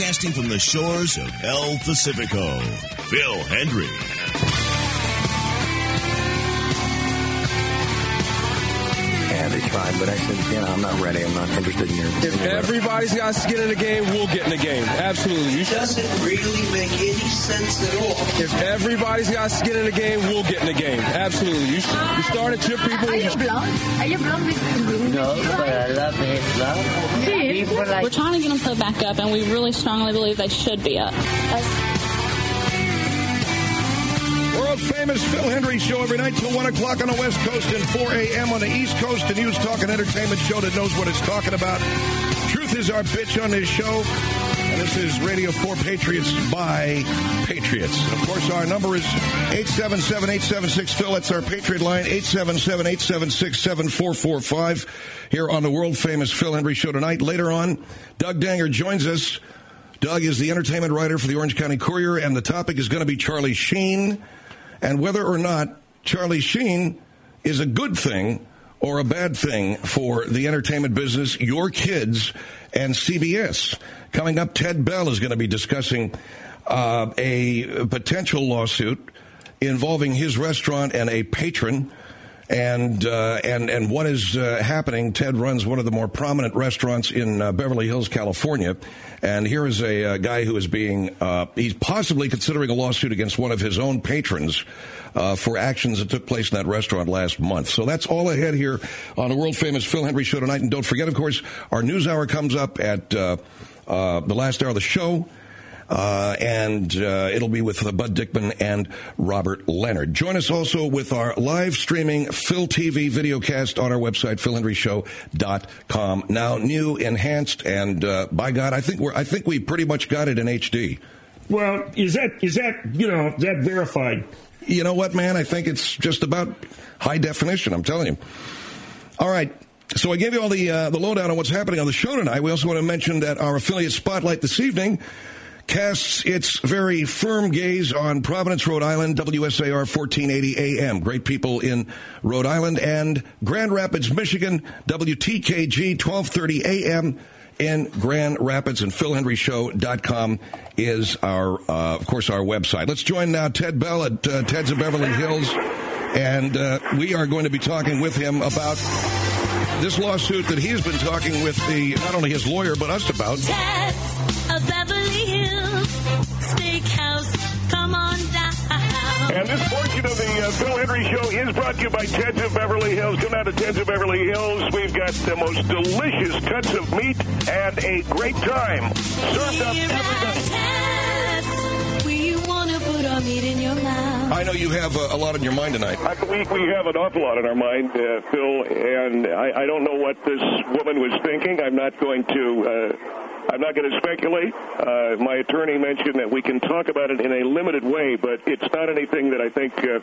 broadcasting from the shores of El Pacifico, Phil Hendry. Yeah, they tried, but I said, I'm not ready. I'm not interested in your... If everybody's got skin in the game, we'll get in the game. Absolutely. It doesn't really make any sense at all. If everybody's got skin in the game, we'll get in the game. Absolutely. You started your people... Are you blonde? Are you blonde with... No, but I love his love. We're trying to get them put back up, and we really strongly believe they should be up. World-famous Phil Hendry Show every night till 1 o'clock on the West Coast and 4 a.m. on the East Coast. The news, talk, and entertainment show that knows what it's talking about. Truth is our bitch on this show. And this is Radio 4 Patriots by Patriots. And of course, our number is 877-876-PHIL. That's our Patriot line, 877-876-7445. Here on the world-famous Phil Hendry Show tonight. Later on, Doug Danger joins us. Doug is the entertainment writer for the Orange County Courier, and the topic is going to be Charlie Sheen and whether or not Charlie Sheen is a good thing or a bad thing for the entertainment business, your kids, and CBS. Coming up, Ted Bell is going to be discussing a potential lawsuit involving his restaurant and a patron. And what is happening. Ted runs one of the more prominent restaurants in Beverly Hills, California. And here is a guy who is he's possibly considering a lawsuit against one of his own patrons for actions that took place in that restaurant last month. So that's all ahead here on the world-famous Phil Hendry Show tonight. And don't forget, of course, our news hour comes up at the last hour of the show. And it'll be with Bud Dickman and Robert Leonard. Join us also with our live streaming Phil TV videocast on our website, philhendryshow.com. Now new, enhanced, and by God, I think we pretty much got it in HD. Well, is that verified? You know what, man? I think it's just about high definition. I'm telling you. All right. So I gave you all the lowdown on what's happening on the show tonight. We also want to mention that our affiliate Spotlight this evening casts its very firm gaze on Providence, Rhode Island, WSAR 1480 AM. Great people in Rhode Island. And Grand Rapids, Michigan, WTKG 1230 AM in Grand Rapids. And PhilHenryShow.com is of course, our website. Let's join now Ted Bell at Ted's of Beverly Hills. And we are going to be talking with him about this lawsuit that he has been talking with not only his lawyer, but us about. Ted's of Beverly Hills Steakhouse, come on down. And this portion of the Phil Hendry Show is brought to you by Ted's of Beverly Hills. Come down to Ted's of Beverly Hills. We've got the most delicious cuts of meat and a great time. Served up every night. We want to put our meat in your mouth. I know you have a lot on your mind tonight. We have an awful lot on our mind, Phil, and I don't know what this woman was thinking. I'm not going to speculate. My attorney mentioned that we can talk about it in a limited way, but it's not anything that I think, I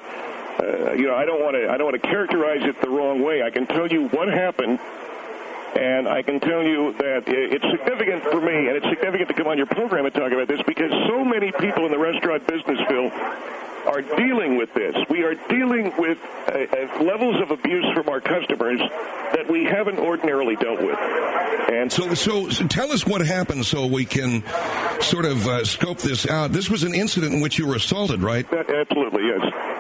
don't want to characterize it the wrong way. I can tell you what happened, and I can tell you that it's significant for me, and it's significant to come on your program and talk about this because so many people in the restaurant business, Phil, are dealing with this. We are dealing with levels of abuse from our customers that we haven't ordinarily dealt with. And so tell us what happened so we can sort of scope this out. This was an incident in which you were assaulted, right? Absolutely, yes.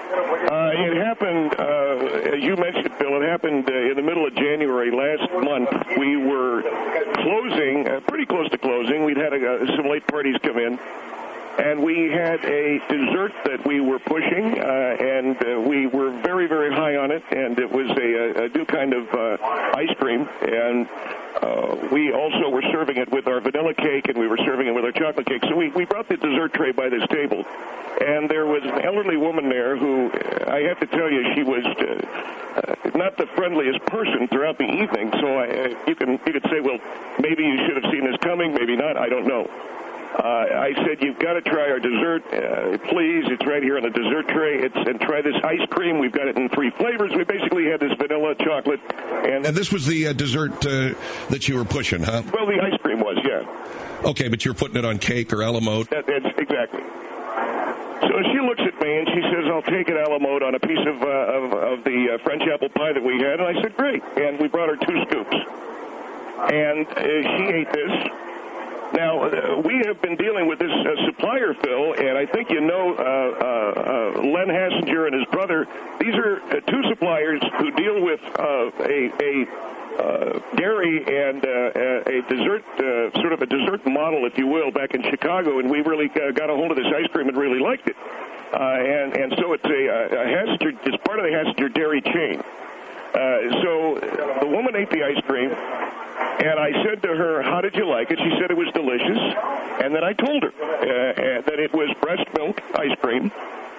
It happened, as you mentioned, Bill, it happened in the middle of January last month. We were closing, pretty close to closing. We'd had some late parties come in. And we had a dessert that we were pushing, and we were very, very high on it, and it was a new kind of ice cream. And we also were serving it with our vanilla cake, and we were serving it with our chocolate cake. So we brought the dessert tray by this table, and there was an elderly woman there who, I have to tell you, she was not the friendliest person throughout the evening. So you could say, well, maybe you should have seen this coming, maybe not, I don't know. I said, you've got to try our dessert, please. It's right here on the dessert tray. And try this ice cream. We've got it in 3 flavors. We basically had this vanilla, chocolate, and this was the dessert that you were pushing, huh? Well, the ice cream was, yeah. Okay, but you're putting it on cake or a la mode? That's exactly. So she looks at me and she says, I'll take it a la mode on a piece of the French apple pie that we had. And I said, great. And we brought her 2 scoops. And she ate this. Now, we have been dealing with this supplier, Phil, and I think you know Len Hassinger and his brother. These are two suppliers who deal with a dairy and a dessert, sort of a dessert model, if you will, back in Chicago, and we really got a hold of this ice cream and really liked it. And so it's a Hassinger, it's part of the Hassinger dairy chain. So the woman ate the ice cream, and I said to her, "How did you like it?" She said it was delicious, and then I told her that it was breast milk ice cream,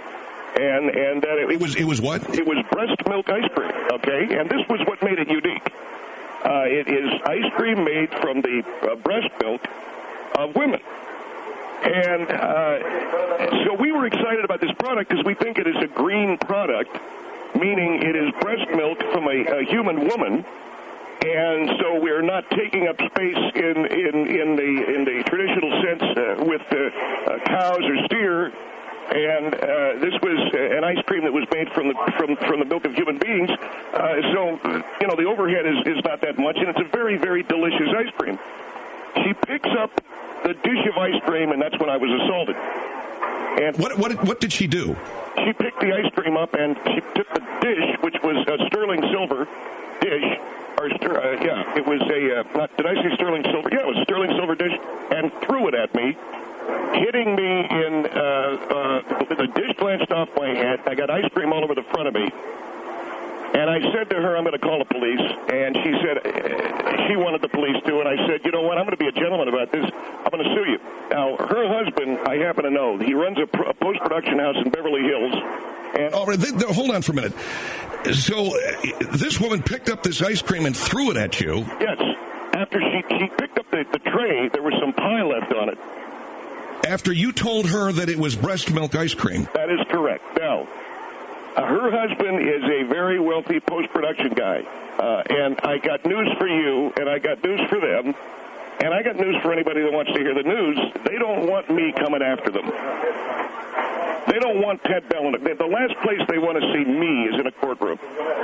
and that it was what? It was breast milk ice cream. Okay, and this was what made it unique. It is ice cream made from the breast milk of women. And so we were excited about this product because we think it is a green product, meaning it is breast milk from a human woman, and so we're not taking up space in the traditional sense with cows or steer. And this was an ice cream that was made from the milk of human beings. So you know the overhead is not that much, and it's a very, very delicious ice cream. She picks up the dish of ice cream, and that's when I was assaulted. And what did she do? She picked the ice cream up, and she took the dish, which was a sterling silver dish, or it was a. Did I say sterling silver? Yeah, it was a sterling silver dish, and threw it at me, hitting me in the dish glanced off my head. I got ice cream all over the front of me. And I said to her, "I'm going to call the police." And she said she wanted the police to. And I said, "You know what? I'm going to be a gentleman about this. I'm going to sue you." Now, her husband, I happen to know, he runs a post-production house in Beverly Hills. And hold on for a minute. So this woman picked up this ice cream and threw it at you. Yes. After she picked up the tray, there was some pie left on it. After you told her that it was breast milk ice cream. That is correct. Now, her husband is a very wealthy post-production guy, and I got news for you, and I got news for them, and I got news for anybody that wants to hear the news. They don't want me coming after them. They don't want Ted Bellin. The last place they want to see me is in a courtroom.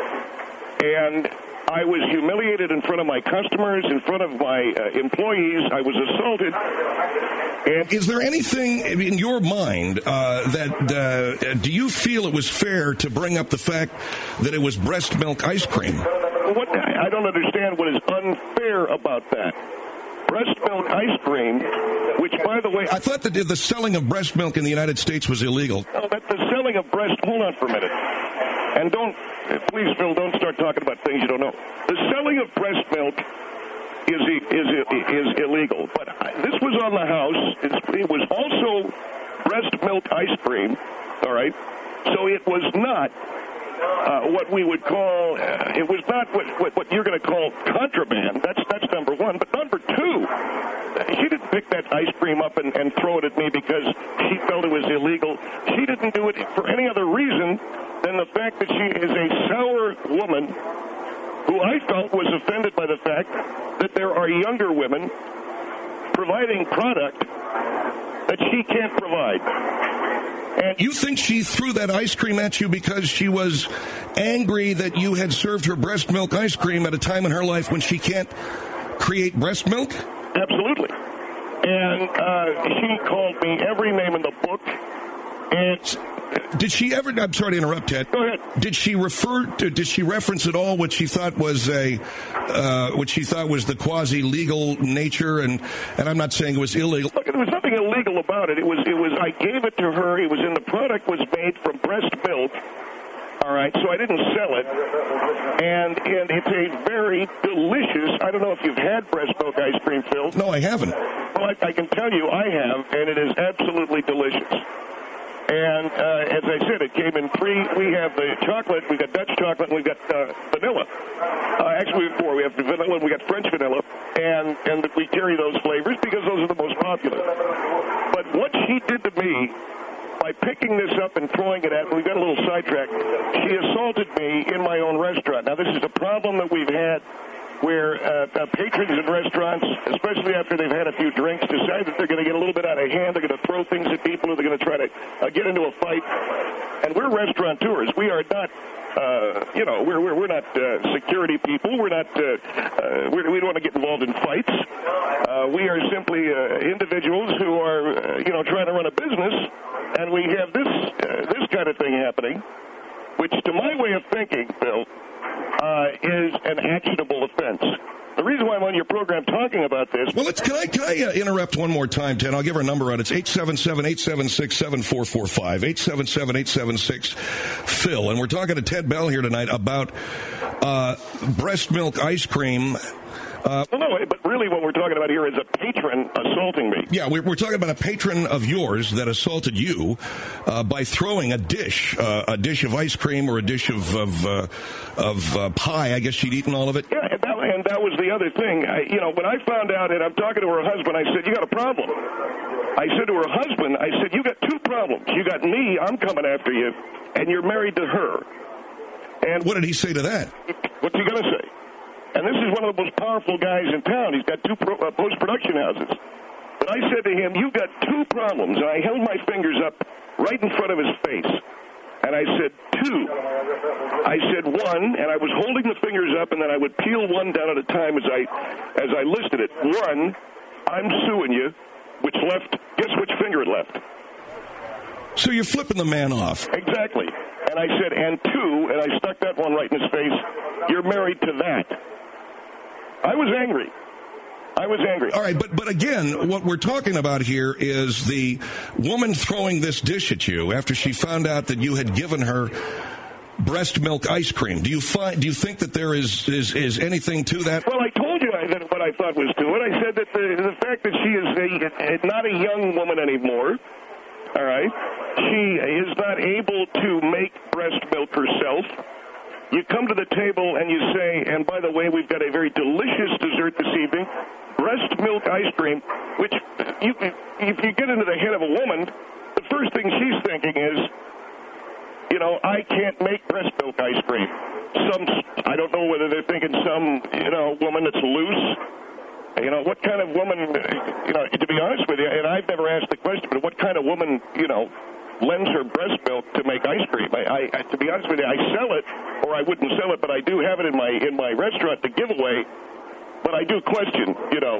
And I was humiliated in front of my customers, in front of my employees. I was assaulted. And is there anything in your mind do you feel it was fair to bring up the fact that it was breast milk ice cream? I don't understand what is unfair about that. Breast milk ice cream, which, by the way... I thought that the selling of breast milk in the United States was illegal. No, that the selling of breast... Hold on for a minute. And please, Phil, don't start talking about things you don't know. The selling of breast milk is illegal. But this was on the house. It was also breast milk ice cream, all right? So it was not what we would call, it was not what you're going to call contraband. That's number one. But number two, she didn't pick that ice cream up and throw it at me because she felt it was illegal. She didn't do it for any other reason than the fact that she is a sour woman who I felt was offended by the fact that there are younger women providing product that she can't provide. And you think she threw that ice cream at you because she was angry that you had served her breast milk ice cream at a time in her life when she can't create breast milk? Absolutely. And she called me every name in the book. And did she ever? I'm sorry to interrupt, Ted. Go ahead. Did she reference at all what she thought was the quasi-legal nature? And I'm not saying it was illegal. Look, there was nothing illegal about it. It was. I gave it to her. It was in the product was made from breast milk. All right, so I didn't sell it, and it's a very delicious. I don't know if you've had breast milk ice cream, Phil. No, I haven't. Well, I can tell you, I have, and it is absolutely delicious. And as I said, it came in three. We have the chocolate, we've got Dutch chocolate, and we've got vanilla. Actually, we have four. We have the vanilla, and we got French vanilla, and we carry those flavors because those are the most popular. But what she did to me, by picking this up and throwing it at me, we got a little sidetracked, she assaulted me in my own restaurant. Now, this is a problem that we've had where patrons in restaurants, especially after they've had a few drinks, decide that they're going to get a little bit out of hand. They're going to throw things at people, or they're going to try to get into a fight. And we're restaurateurs. We are not, we're not security people. We're not, we don't want to get involved in fights. We are simply individuals who are, trying to run a business, and we have this kind of thing happening, which, to my way of thinking, Bill, is an actionable offense. The reason why I'm on your program talking about this... Well, can I interrupt one more time, Ted? I'll give our number out. It's 877-876-7445, 877-876-PHIL. And we're talking to Ted Bell here tonight about breast milk ice cream. No, but really what we're talking about here is a patron assaulting me. Yeah, we're talking about a patron of yours that assaulted you by throwing a dish of ice cream or a dish of pie. I guess she'd eaten all of it. Yeah, and that was the other thing. When I found out, and I'm talking to her husband, I said, "You got a problem." I said to her husband, I said, "You got two problems. You got me, I'm coming after you, and you're married to her." And what did he say to that? What's he going to say? And this is one of the most powerful guys in town. He's got two post-production houses. But I said to him, "You've got two problems." And I held my fingers up right in front of his face. And I said, "Two." I said, "One," and I was holding the fingers up, and then I would peel one down at a time as I listed it. "One, I'm suing you," which left, guess which finger it left? So you're flipping the man off. Exactly. And I said, "And two," and I stuck that one right in his face, "you're married to that." I was angry. All right, but again, what we're talking about here is the woman throwing this dish at you after she found out that you had given her breast milk ice cream. Do you think that there is anything to that? Well, I told you that what I thought was to it. I said that the fact that she is not a young woman anymore, all right, she is not able to make breast milk herself. You come to the table and you say, "And by the way, we've got a very delicious dessert this evening, breast milk ice cream," which, if you get into the head of a woman, the first thing she's thinking is, I can't make breast milk ice cream. I don't know whether they're thinking some, woman that's loose. What kind of woman, to be honest with you, and I've never asked the question, but what kind of woman, lends her breast milk to make ice cream? To be honest with you, I sell it, or I wouldn't sell it, but I do have it in my restaurant to give away. But I do question,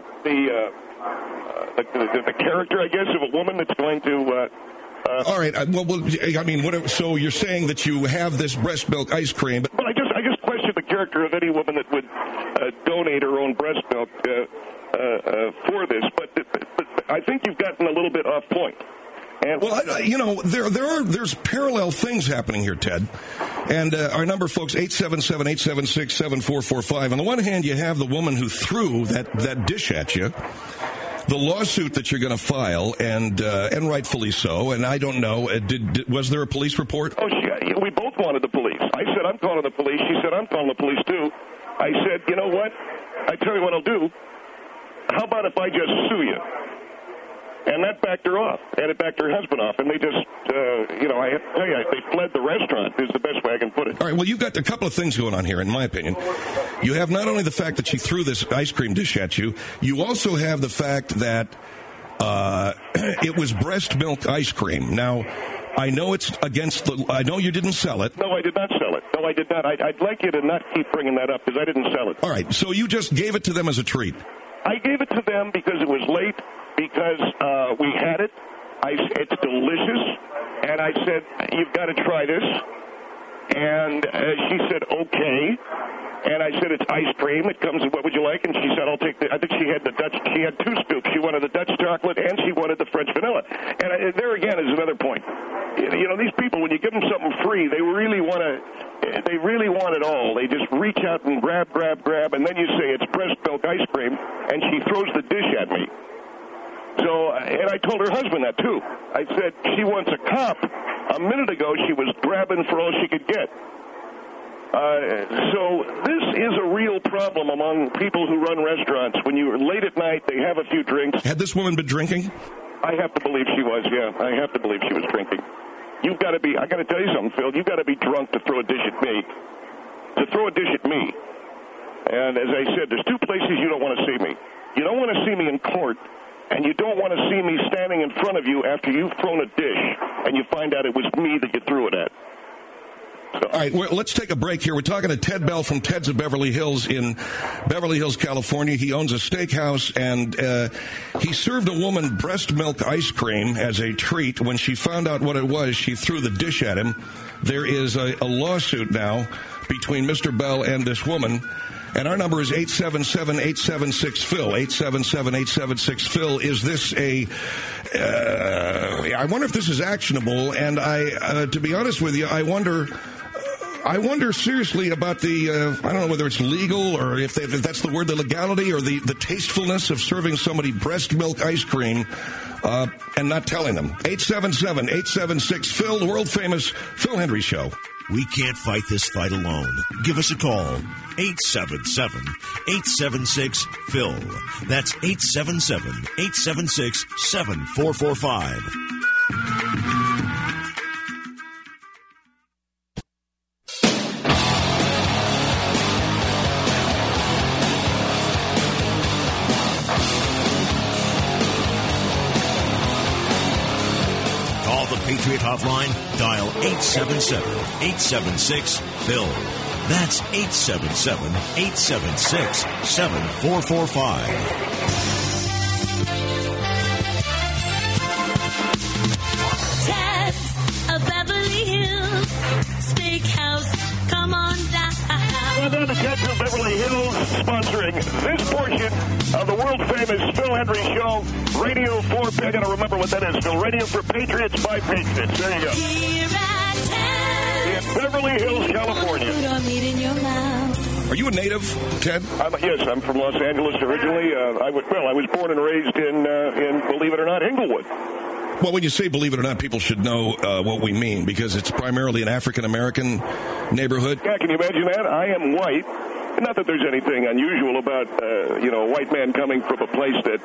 the character, I guess, of a woman that's going to. All right. So you're saying that you have this breast milk ice cream? Well, I just question the character of any woman that would donate her own breast milk for this. But I think you've gotten a little bit off point. And there's parallel things happening here, Ted. And our number, folks, 877-876-7445. On the one hand, you have the woman who threw that dish at you, the lawsuit that you're going to file, and rightfully so. And I don't know, was there a police report? Oh, we both wanted the police. I said, "I'm calling the police." She said, "I'm calling the police too." I said, "You know what? I tell you what I'll do. How about if I just sue you?" And that backed her off, and it backed her husband off, and they just, I have to tell you, they fled the restaurant, is the best way I can put it. All right, well, you've got a couple of things going on here, in my opinion. You have not only the fact that she threw this ice cream dish at you, you also have the fact that it was breast milk ice cream. Now, I know I know you didn't sell it. No, I did not sell it. No, I did not. I'd like you to not keep bringing that up, because I didn't sell it. All right, so you just gave it to them as a treat. I gave it to them because it was late, because we had it. It's delicious. And I said, "You've got to try this." And she said, "Okay." And I said, "It's ice cream. It comes in, what would you like?" And she said, "I'll take I think she had she had 2 scoops. She wanted the Dutch chocolate and she wanted the French vanilla. And there again is another point. These people, when you give them something free, they really want it all. They just reach out and grab, and then you say it's breast milk ice cream, and she throws the dish at me. So, and I told her husband that too. I said, "She wants a cop." A minute ago, she was grabbing for all she could get. So this is a real problem among people who run restaurants. When you're late at night, they have a few drinks. Had this woman been drinking? I have to believe she was, yeah. I have to believe she was drinking. I got to tell you something, Phil. You've got to be drunk to throw a dish at me. And as I said, there's 2 places you don't want to see me. You don't want to see me in court, and you don't want to see me standing in front of you after you've thrown a dish. and you find out it was me that you threw it at. So. All right, well, let's take a break here. We're talking to Ted Bell from Ted's of Beverly Hills in Beverly Hills, California. He owns a steakhouse, and he served a woman breast milk ice cream as a treat. When she found out what it was, she threw the dish at him. There is a lawsuit now between Mr. Bell and this woman. And our number is 877-876-PHIL, 877-876-PHIL. Is this I wonder if this is actionable, and to be honest with you, I wonder seriously about the, I don't know whether it's legal or if that's the word, the legality or the tastefulness of serving somebody breast milk ice cream and not telling them. 877-876-PHIL, the world-famous Phil Hendry Show. We can't fight this fight alone. Give us a call. 877-876-PHIL. That's 877-876-7445. Call the Patriot Hotline. Dial 877-876-PHIL. That's 877-876-7445. Ted's of Beverly Hills Steakhouse. Come on down. Well, then the Ted's of Beverly Hills sponsoring this portion of the world-famous Phil Hendry Show. Radio for, I got to remember what that is, Phil. Radio for Patriots by Patriots. There you go. Here at Ted's. In Beverly Hills, California. Are you a native, Ted? Yes, I'm from Los Angeles originally. I was born and raised in, believe it or not, Inglewood. Well, when you say believe it or not, people should know what we mean, because it's primarily an African-American neighborhood. Yeah, can you imagine that? I am white. Not that there's anything unusual about, a white man coming from a place that,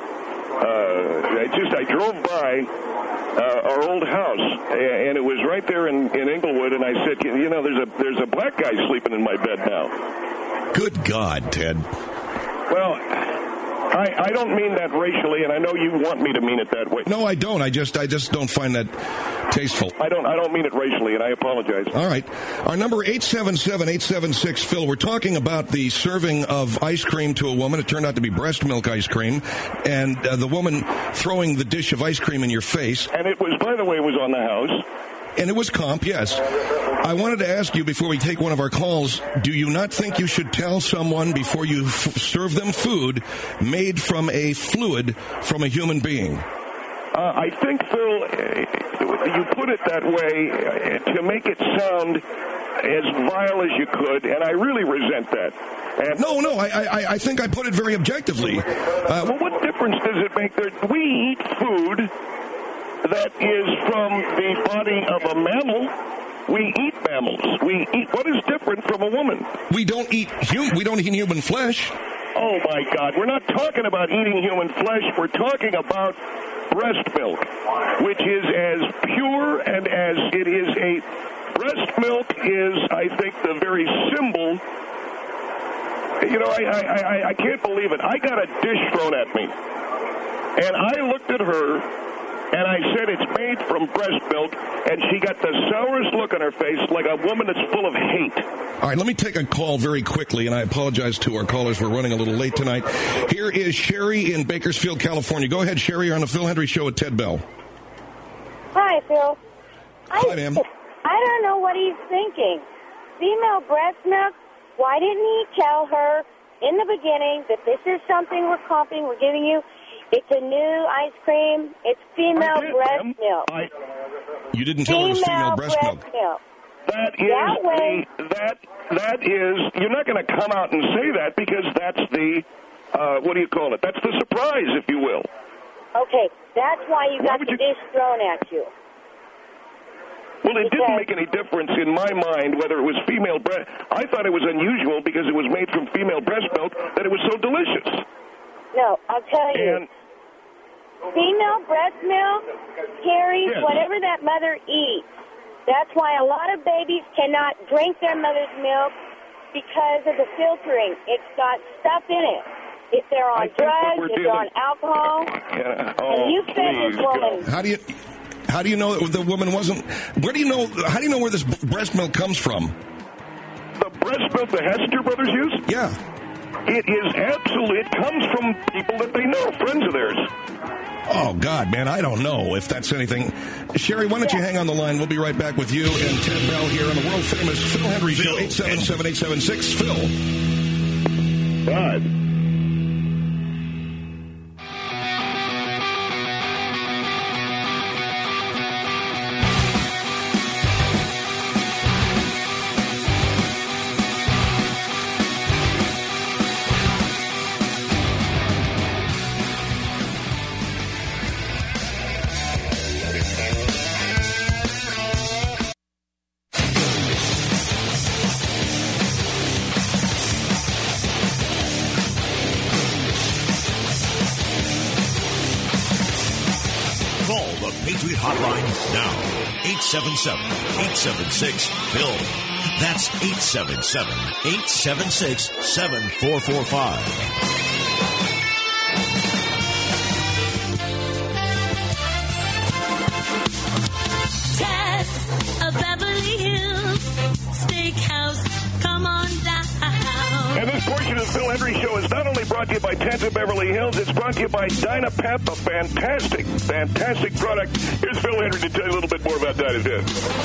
I drove by our old house, and it was right there in Inglewood, and I said, there's a black guy sleeping in my bed now. Good God, Ted. Well, I don't mean that racially, and I know you want me to mean it that way. No, I don't. I just don't find that tasteful. I don't mean it racially, and I apologize. All right. Our number 877-876-PHIL. We're talking about the serving of ice cream to a woman. It turned out to be breast milk ice cream, and the woman throwing the dish of ice cream in your face. And it was, by the way, it was on the house. And it was comp, yes. I wanted to ask you before we take one of our calls, do you not think you should tell someone before you serve them food made from a fluid from a human being? I think, Phil, you put it that way to make it sound as vile as you could, and I really resent that. And No, I think I put it very objectively. Well, what difference does it make? We eat food that is from the body of a mammal. We eat mammals. What is different from a woman? We don't eat human flesh. Oh my God, we're not talking about eating human flesh. We're talking about breast milk, which is as pure and as it is breast milk is, I think, the very symbol. I can't believe it. I got a dish thrown at me, and I looked at her, and I said, it's made from breast milk, and she got the sourest look on her face, like a woman that's full of hate. All right, let me take a call very quickly, and I apologize to our callers. We're running a little late tonight. Here is Sherry in Bakersfield, California. Go ahead, Sherry. You're on the Phil Hendry Show with Ted Bell. Hi, Phil. Hi, ma'am. I don't know what he's thinking. Female breast milk, why didn't he tell her in the beginning that this is something we're comping, we're giving you? It's a new ice cream. It's female breast milk. You didn't tell her it was female breast milk. That is, you're not going to come out and say that because that's the, what do you call it? That's the surprise, if you will. Okay, that's why you got the dish thrown at you. Well, it didn't make any difference in my mind whether it was female breast. I thought it was unusual because it was made from female breast milk that it was so delicious. No, I'll tell you. Female breast milk carries whatever that mother eats. That's why a lot of babies cannot drink their mother's milk because of the filtering. It's got stuff in it. If they're on drugs, if they're on alcohol. And you fed this woman. How do you know that the woman wasn't? How do you know where this breast milk comes from? The breast milk the Hester brothers use? Yeah. It is absolutely, it comes from people that they know, friends of theirs. Oh, God, man, I don't know if that's anything. Sherry, why don't you hang on the line? We'll be right back with you and Ted Bell here on the world-famous Phil Hendry Show, 877-876-PHIL. Right. Hotline now, 877-876-PHIL. That's 877-876-7445. Tess of Beverly Hills Steakhouse, come on down. And this portion of the Phil Hendry Show is not only brought to you by Tess of Beverly Hills, it's brought to you by Dynapep, a fantastic product. Here's Phil Hendry to tell you a little bit more about Dynapep.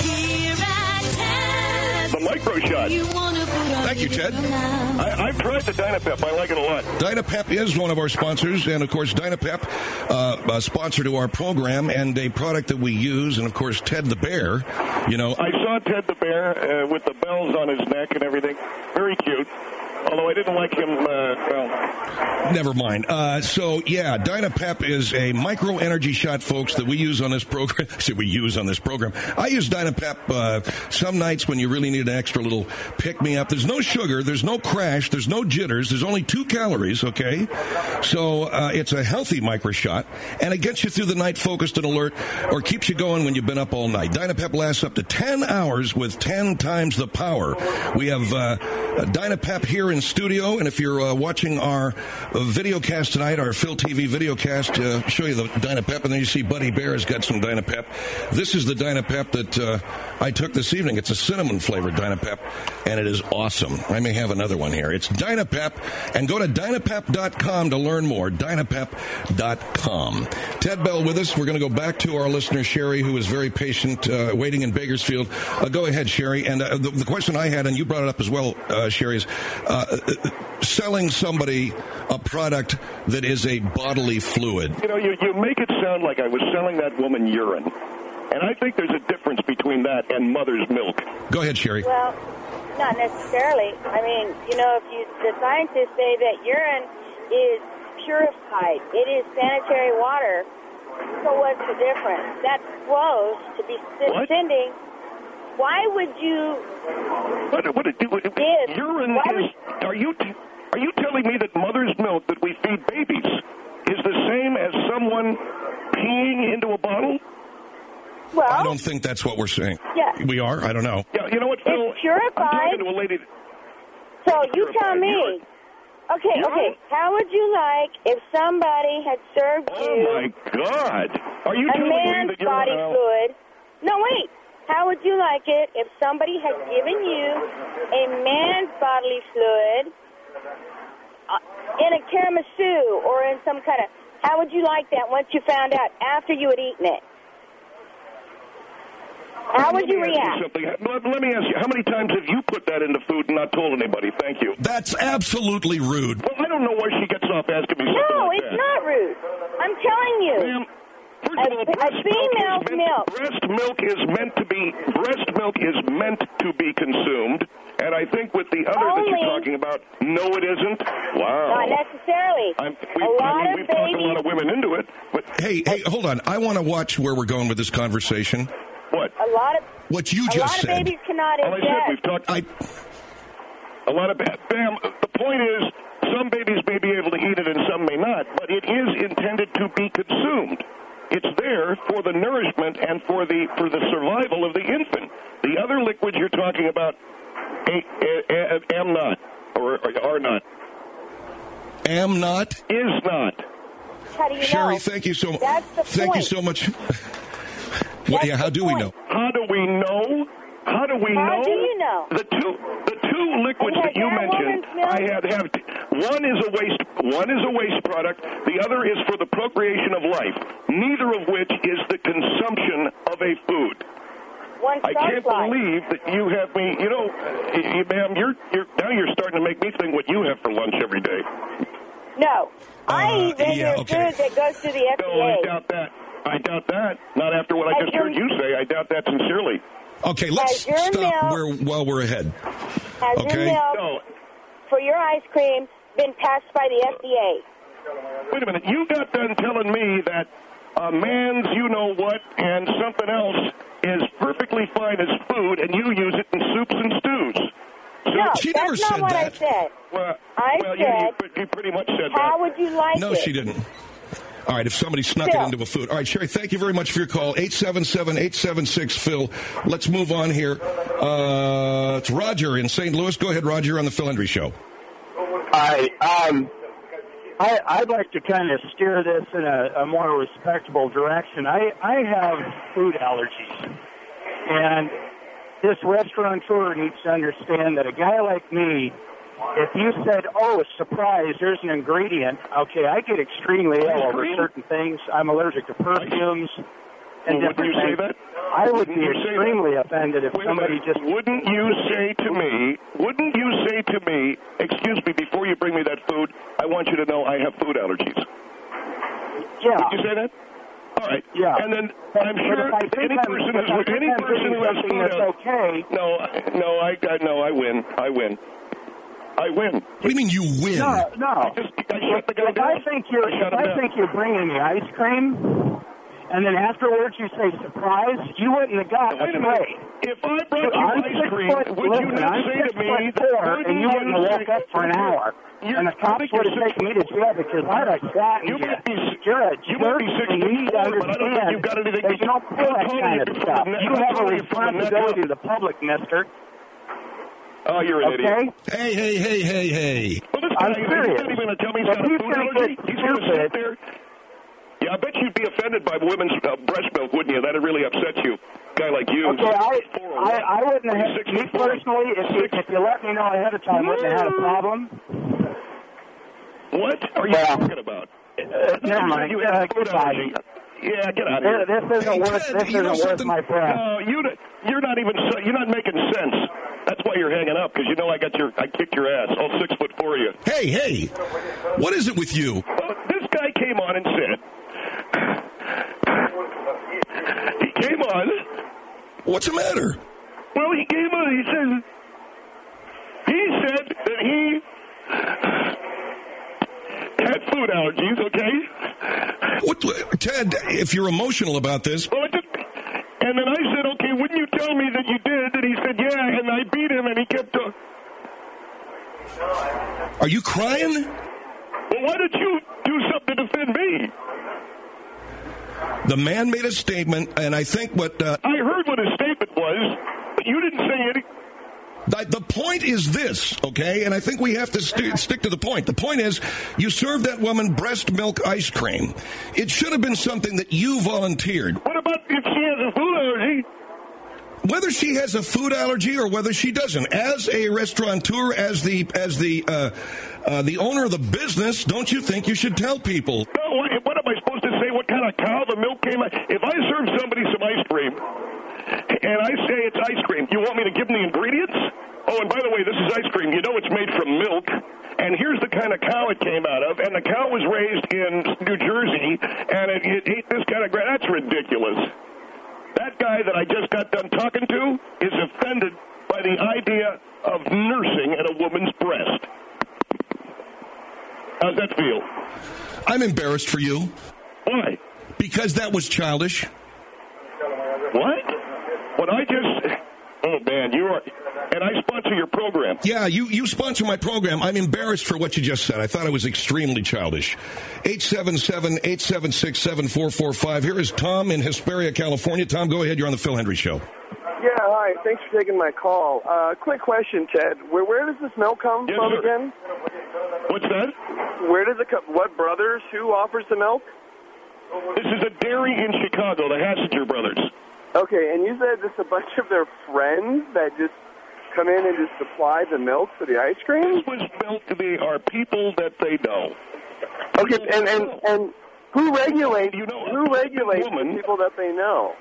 The micro shot. Thank you, Ted. I've tried the Dynapep. I like it a lot. Dynapep is one of our sponsors, and, of course, Dynapep, a sponsor to our program, and a product that we use, and, of course, Ted the Bear, you know. I saw Ted the Bear with the bells on his neck and everything. Very cute. Although I didn't like him, Never mind. Dynapep is a micro-energy shot, folks, that we use on this program. I use Dynapep some nights when you really need an extra little pick-me-up. There's no sugar, there's no crash, there's no jitters, there's only 2 calories, okay? So it's a healthy micro shot, and it gets you through the night focused and alert, or keeps you going when you've been up all night. Dynapep lasts up to 10 hours with 10 times the power. We have Dynapep here in studio, and if you're watching our video cast tonight, our Phil TV video cast, show you the Dynapep, and then you see Buddy Bear has got some Dynapep. This is the Dynapep that I took this evening. It's a cinnamon-flavored Dynapep, and it is awesome. I may have another one here. It's Dynapep, and go to Dynapep.com to learn more. Dynapep.com. Ted Bell with us. We're going to go back to our listener, Sherry, who is very patient, waiting in Bakersfield. Go ahead, Sherry. And the question I had, and you brought it up as well, Sherry, is selling somebody a product that is a bodily fluid. You know, you make it sound like I was selling that woman urine. And I think there's a difference between that and mother's milk. Go ahead, Sherry. Well, not necessarily. I mean, you know, the scientists say that urine is purified. It is sanitary water. So what's the difference? That's gross to be sending. Why would you? Urine is. Are you telling me that mother's milk that we feed babies is the same as someone peeing into a bottle? Well, I don't think that's what we're saying. Yeah. We are? I don't know. Yeah, you know what, Phil? It's purified. I'm talking to a lady. So you tell me. Okay. How would you like if somebody had served you? Oh my God! Are you telling me that you're body fluid? No, wait. How would you like it if somebody had given you a man's bodily fluid in a tiramisu or in some kind of... How would you like that once you found out after you had eaten it? How would you react? Let me ask you, how many times have you put that into food and not told anybody? Thank you. That's absolutely rude. Well, I don't know why she gets off asking me something like that. No, it's not rude. I'm telling you. Ma'am, first of all, breast milk is meant to be consumed, and I think with the other that you're talking about, no, it isn't. Wow. Not necessarily. We've talked a lot of women into it. But hey, hold on. I want to watch where we're going with this conversation. What? What you just said. A lot of babies cannot ingest. I said we've talked. A lot of Bam. The point is, some babies may be able to eat it and some may not, but it is intended to be consumed. It's there for the nourishment and for the survival of the infant. The other liquids you're talking about, am not or are not. Am not? Is not. How do you Sherry, know? thank you so much. That's the point. Thank you so much. Well, yeah, how do we know? How do we know? How do we know? How do you know? The two liquids that you mentioned, I have one is a waste product. The other is for the procreation of life. Neither of which is the consumption of a food. I can't believe that you have me. You know, ma'am, you're starting to make me think what you have for lunch every day. No, I eat regular food that goes to the FDA. No, I doubt that. I doubt that. Not after what I just heard you say. I doubt that sincerely. Okay, let's stop while we're ahead. Has your milk for your ice cream been passed by the FDA? Wait a minute. You got done telling me that a man's you-know-what and something else is perfectly fine as food, and you use it in soups and stews. So No, she that's never not said what that. I said. Well, I said, you pretty much said that. how would you like it? No, she didn't. All right, if somebody snuck it into a food. All right, Sherry, thank you very much for your call. 877-876-PHIL. Let's move on here. It's Roger in St. Louis. Go ahead, Roger, on the Phil Hendrie Show. Hi. I'd like to kind of steer this in a more respectable direction. I have food allergies, and this restaurateur needs to understand that a guy like me, if you said, oh, surprise, there's an ingredient, okay, I get extremely ill over certain things. I'm allergic to perfumes and different things. Say that? I would be extremely offended if somebody just... Wouldn't you say to me, excuse me, before you bring me that food, I want you to know I have food allergies? Yeah. Would you say that? All right. Yeah. And then I'm sure any person who has food allergies... okay. No, I win. What do you mean you win? No. If I think you're bringing the ice cream, and then afterwards you say surprise, you wouldn't have got a tray. If I brought you ice cream, would you not say to me that and you wouldn't have woke up for an hour? And the cops would have taken me to jail because I'd have flattened you. You're a jerk, and you need to understand that you don't pull that kind of stuff. You have a responsibility to the public, mister. Oh, you're an idiot. Hey. Well, I'm serious. He's not even going to tell me he's got a food allergy. He's going to sit there. Yeah, I bet you'd be offended by women's breast milk, wouldn't you? That'd really upset you. A guy like you. Okay, I wouldn't have, me personally, if you let me know ahead of time, wouldn't have had a problem. What are you talking about? Never mind. You have food allergy. Yeah, get out of here. This isn't worth my breath. No, you're not making sense. That's why you're hanging up, because you know I kicked your ass, all 6'4" of you. Hey, what is it with you? Well, this guy came on and said, what's the matter? Well, he said that he had food allergies, okay? Ted, if you're emotional about this... Well, and then I said, okay, wouldn't you tell me that you did? And he said, yeah, and I beat him, and he kept talking. Are you crying? Well, why don't you do something to defend me? The man made a statement, and I think what... I heard what his statement was, but you didn't say anything. The point is this, okay? And I think we have to stick to the point. The point is, you served that woman breast milk ice cream. It should have been something that you volunteered. What about if she has a food allergy? Whether she has a food allergy or whether she doesn't, as a restaurateur, as the owner of the business, don't you think you should tell people? No, what am I supposed to say? What kind of cow the milk came out? If I serve somebody some ice cream, and I say it's ice cream, you want me to give them the ingredients? Oh, and by the way, this is ice cream. You know it's made from milk, and here's the kind of cow it came out of, and the cow was raised in New Jersey, and it ate this kind of grass. That's ridiculous. That guy that I just got done talking to is offended by the idea of nursing at a woman's breast. How's that feel? I'm embarrassed for you. Why? Because that was childish. What? When I just... Oh, man, you are... And I sponsor your program. Yeah, you sponsor my program. I'm embarrassed for what you just said. I thought it was extremely childish. 877-876-7445. Here is Tom in Hesperia, California. Tom, go ahead. You're on the Phil Hendrie Show. Yeah, hi. Thanks for taking my call. Quick question, Ted. Where does this milk come from again? What's that? Where does it come? What brothers? Who offers the milk? This is a dairy in Chicago, the Hassinger brothers. Okay, and you said just a bunch of their friends that just come in and just supply the milk for the ice cream? This was milk. They are people that they know. Okay, and who regulates? Who regulates the people that they know?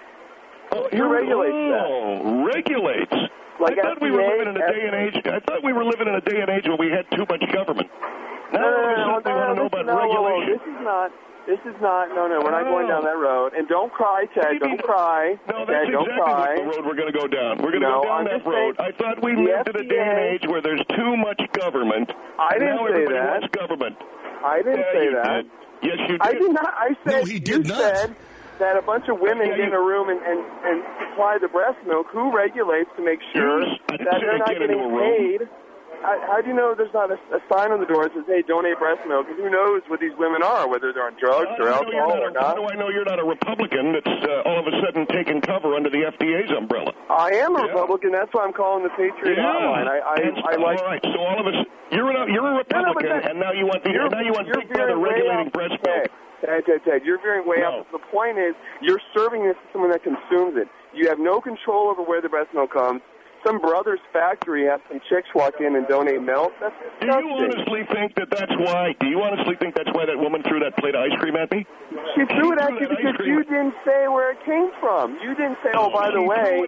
Who regulates that? Regulates. Like I thought we were living in a day and age. I thought we were living in a day and age when we had too much government. Now they want to know about regulation. This is not. No, we're not going down that road. And don't cry, Ted. Don't cry. No, that's exactly the road we're going to go down. We're going to go down that road. I thought we lived in a day and age where there's too much government. I didn't now say everybody that. wants government. I didn't say that. Did. Yes, you did. I did not. I said no, he did not. Said that a bunch of women get in a room and supply the breast milk. Who regulates to make sure that they're not getting paid? How do you know there's not a sign on the door that says, hey, donate breast milk? And who knows what these women are, whether they're on drugs or alcohol or not? How do I know you're not a Republican that's all of a sudden taking cover under the FDA's umbrella? I am a Republican. That's why I'm calling the Patriot Hotline. I like. All right, so all of us, you're a Republican, and now you want Big Brother regulating breast milk. Ted, you're veering way up. The point is, you're serving this to someone that consumes it. You have no control over where the breast milk comes. Some brother's factory has some chicks walk in and donate milk. That's disgusting. Do you honestly think that's why? Do you honestly think that's why that woman threw that plate of ice cream at me? She threw it at you because you didn't say where it came from. You didn't say, oh, by the way.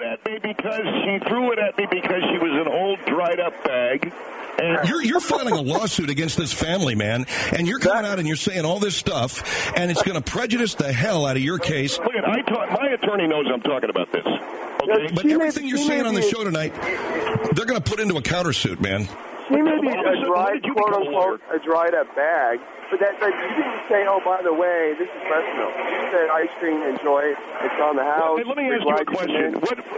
She threw it at me because she was an old dried up bag. And you're filing a lawsuit against this family, man, and you're coming out and you're saying all this stuff, and it's going to prejudice the hell out of your case. Look, my attorney knows I'm talking about this. Okay? But everything you're saying on the show tonight, they're going to put into a countersuit, man. She may be a dried, quote-unquote, a dried-up bag, but that you didn't say, oh, by the way, this is breast milk. You said ice cream, enjoy it, it's on the house. Hey, let me ask you a question.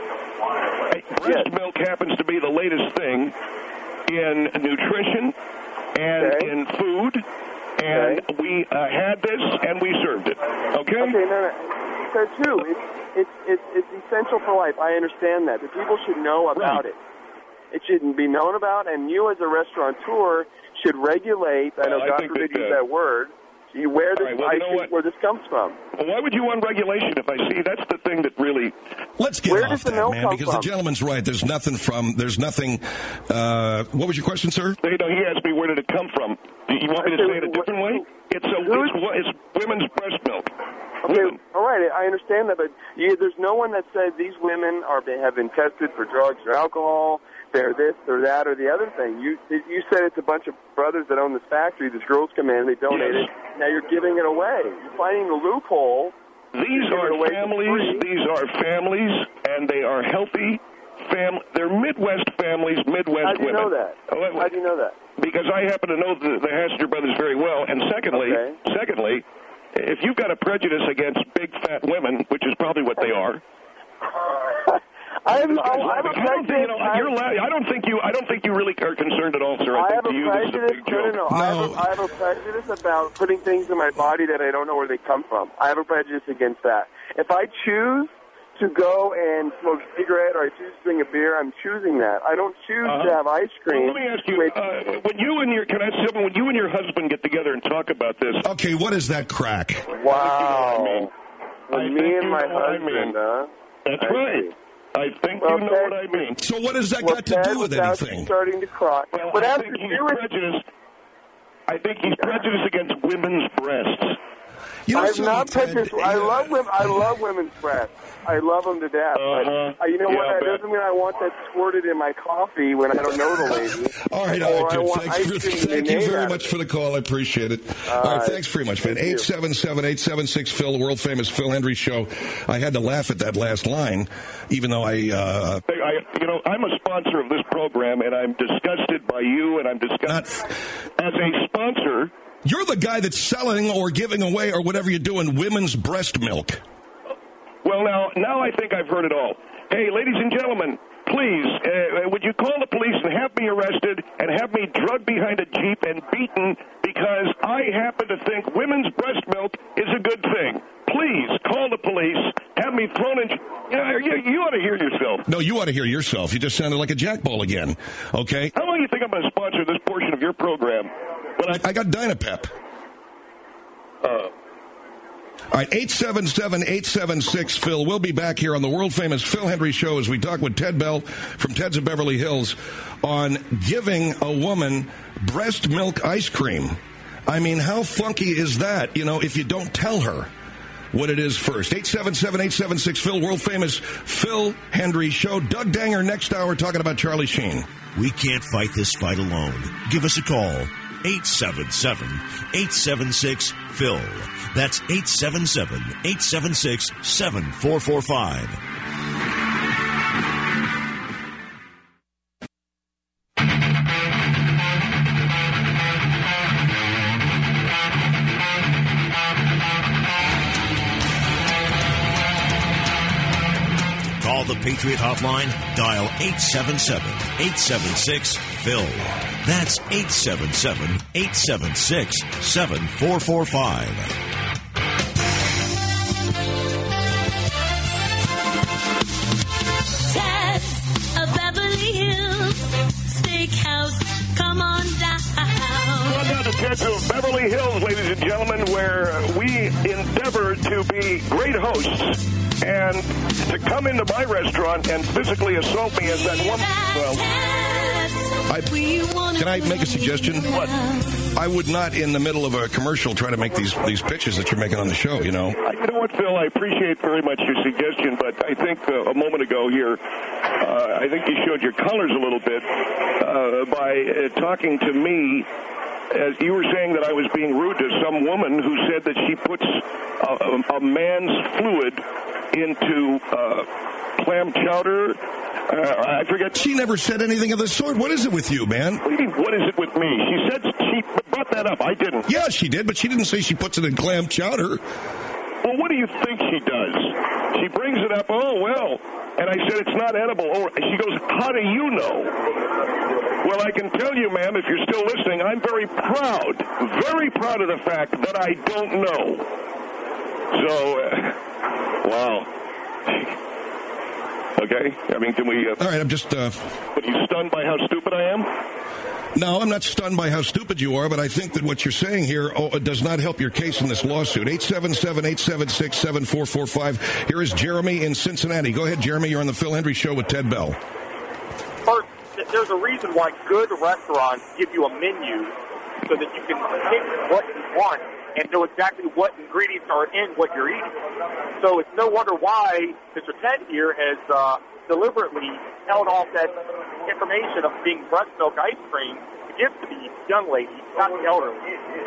Breast milk happens to be the latest thing in nutrition and in food, and we had this and we served it. Okay? Okay, no. So, too, it's essential for life. I understand that. The people should know about it. It shouldn't be known about, and you as a restaurateur should regulate, I know God forbid use that word, where this comes from. Well, why would you want regulation if I see? That's the thing that really... Let's get off that, man, because the gentleman's right. There's nothing... what was your question, sir? He asked me where did it come from. Do you want me to say it a different way? It's women's breast milk. Okay, all right, I understand that, but there's no one that says these women have been tested for drugs or alcohol, they're this or that or the other thing. You said it's a bunch of brothers that own this factory, these girls come in, they donate it, now you're giving it away. You're finding the loophole. These are families, and they are healthy they're Midwest families, Midwest women. How do you know that? How do you know that? Because I happen to know the Hassinger brothers very well, and secondly, if you've got a prejudice against big fat women, which is probably what they are, I don't think you really are concerned at all, sir. I have a prejudice about putting things in my body that I don't know where they come from. I have a prejudice against that. If I choose to go and smoke a cigarette or I choose to drink a beer, I'm choosing that. I don't choose to have ice cream. Well, let me ask you, when you and your husband get together and talk about this... Okay, what is that crack? Wow. Me and my husband, huh? That's right. I think you know what I mean. So what has that got to do with anything? Starting to cry. Well, I think he's prejudiced against women's breasts. I'm not prejudiced. I love women's breasts. I love them to death. But, you know what? That doesn't mean I want that squirted in my coffee when I don't know the lady. All right, thank you very much for the call. I appreciate it. All right, thanks very much, man. 877-876-PHIL, the world-famous Phil Hendrie Show. I had to laugh at that last line, even though I'm a sponsor of this program, and I'm disgusted by you, and I'm disgusted as a sponsor. You're the guy that's selling or giving away or whatever you're doing women's breast milk. Well, now I think I've heard it all. Hey, ladies and gentlemen, please, would you call the police and have me arrested and have me drugged behind a Jeep and beaten because I happen to think women's breast milk is a good thing? Please call the police, have me thrown in. You ought to hear yourself. No, you ought to hear yourself. You just sounded like a jackball again. Okay? How long do you think I'm going to sponsor this portion of your program? I got Dynapep. All right, 877-876-PHIL. We'll be back here on the world-famous Phil Hendrie Show as we talk with Ted Bell from Ted's of Beverly Hills on giving a woman breast milk ice cream. I mean, how funky is that, if you don't tell her what it is first? 877-876-PHIL, world-famous Phil Hendrie Show. Doug Danger next hour talking about Charlie Sheen. We can't fight this fight alone. Give us a call. 877-876-PHIL. That's 877-876-7445. Call the Patriot Hotline. Dial 877-876-PHIL. That's 877-876-7445. Steakhouse, come on down. Welcome down to Ted's of Beverly Hills, ladies and gentlemen, where we endeavor to be great hosts. And to come into my restaurant and physically assault me as that woman, can I make a suggestion? What? I would not, in the middle of a commercial, try to make these pitches that you're making on the show, You know what, Phil? I appreciate very much your suggestion, but I think a moment ago here, I think you showed your colors a little bit by talking to me. As you were saying that I was being rude to some woman who said that she puts a man's fluid into clam chowder. I forget. She never said anything of the sort. What is it with you, man? What do you mean, what is it with me? She said she brought that up. I didn't. Yeah, she did, but she didn't say she puts it in clam chowder. Well, what do you think she does? She brings it up, oh, well, and I said it's not edible. Oh, she goes, how do you know? Well, I can tell you, ma'am, if you're still listening, I'm very proud of the fact that I don't know. So, wow. Okay, I mean, can we... All right, I'm just... Are you stunned by how stupid I am? No, I'm not stunned by how stupid you are, but I think that what you're saying here does not help your case in this lawsuit. 877-876-7445. Here is Jeremy in Cincinnati. Go ahead, Jeremy. You're on the Phil Hendrie Show with Ted Bell. First, there's a reason why good restaurants give you a menu so that you can pick what you want and know exactly what ingredients are in what you're eating. So it's no wonder why Mr. Ted here has deliberately held off that information of being breast milk ice cream to give to the young lady, not the elderly.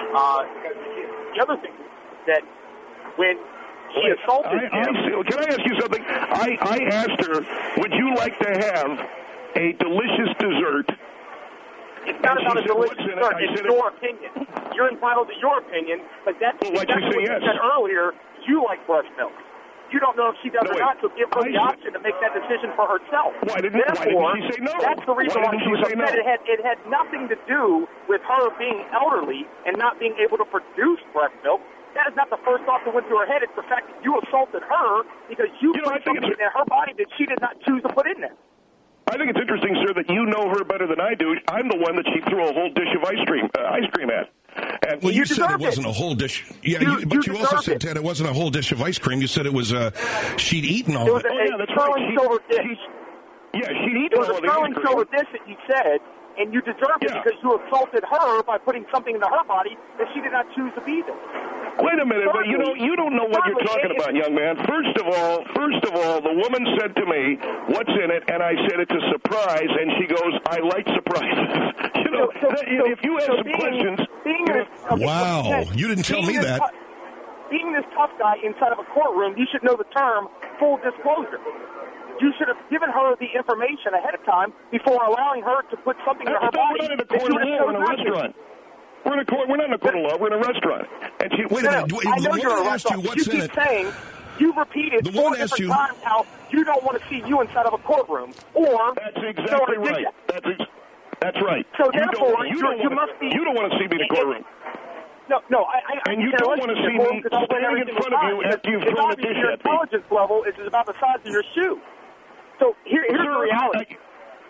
The other thing that when she assaulted him... Can I ask you something? I asked her, would you like to have a delicious dessert? It's not about a delicious dessert. It's your opinion. You're entitled to your opinion, but that's what you said earlier. You like breast milk. You don't know if she does or not, so give her the option to make that decision for herself. Why didn't she say no? That's the reason why she was upset. It had nothing to do with her being elderly and not being able to produce breast milk. That is not the first thought that went through her head. It's the fact that you assaulted her because you put something in her body that she did not choose to put in there. I think it's interesting, sir, that you know her better than I do. I'm the one that she threw a whole dish of ice cream at. And well, you said it wasn't a whole dish. Yeah, but you also said, Ted, it wasn't a whole dish of ice cream. You said it was she'd eaten all of it. It was a sterling silver dish. She'd eaten all of it. It was a sterling silver dish that you said, and you deserved it because you assaulted her by putting something into her body that she did not choose to be there. Wait a minute, but you don't know what you're talking about, young man. First of all, the woman said to me, "What's in it?" And I said, "It's a surprise." And she goes, "I like surprises." If you ask some questions. Wow, you didn't tell me that. Being this tough guy inside of a courtroom, you should know the term full disclosure. You should have given her the information ahead of time before allowing her to put something in her body. We're not in a court of law. We're in a restaurant. We're not in a court of law. We're in a restaurant. And she, wait a minute. I know you're a restaurant. You keep saying, you've repeated 4 different times how you don't want to see you inside of a courtroom. Or that's exactly right. That's right. So therefore, you must be. You don't want to see me in the courtroom. No, and you don't want to see me standing in front of you after you've thrown a dish at me. Your intelligence level is about the size of your shoe. So here's the reality.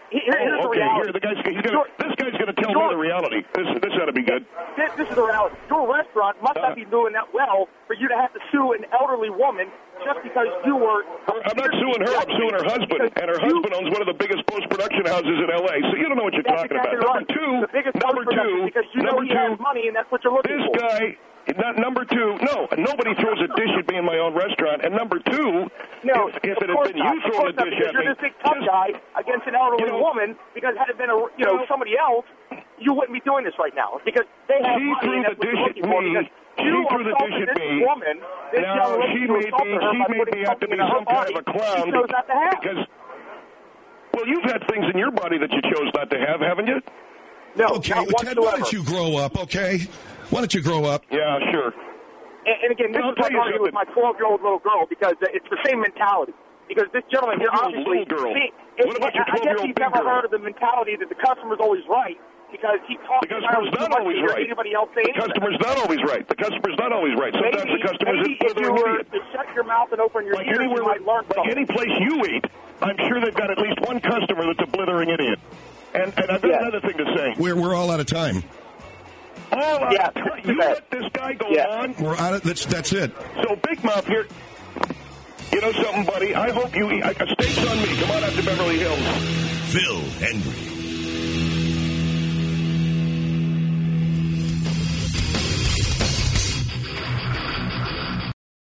here's the reality. This guy's going to tell me the reality. This ought to be good. This is the reality. Your restaurant must not be doing that well for you to have to sue an elderly woman just because you were. I'm not suing her. I'm suing her husband, and her husband owns one of the biggest post-production houses in L.A. So you don't know what you're talking exactly about. Right. Number two, because you know he has money, and that's what you're looking for. This guy. Number two, no, nobody throws a dish at me in my own restaurant. And number two, if it had been you throwing a dish at me, you're this big tough guy against an elderly woman, because had it been somebody else, you wouldn't be doing this right now because they have money. And that's what you're looking for. She threw the dish at me. Now she made me have to be some kind of a clown because. Well, you've had things in your body that you chose not to have, haven't you? No, okay, Ted, why don't you grow up, okay? Why don't you grow up? Yeah, sure. And again, this is what I'm arguing with my 12-year-old little girl because it's the same mentality. Because this gentleman here obviously... Little girl. What about your 12-year-old I guess he's never heard of the mentality that the customer's always right because he talks the customer's not always right. Anybody else say the customer's not always right. The customer's not always right. Sometimes the customer's maybe if you were to shut your mouth and open your ears, you might learn something. Like any place you eat, I'm sure they've got at least one customer that's a blithering idiot. And I've got another thing to say. We're all out of time. You let this guy go on. We're out of that's it. So Big Mouth here. You know something, buddy? I hope you eat. A steak's on me. Come on out to Beverly Hills. Phil Hendrie.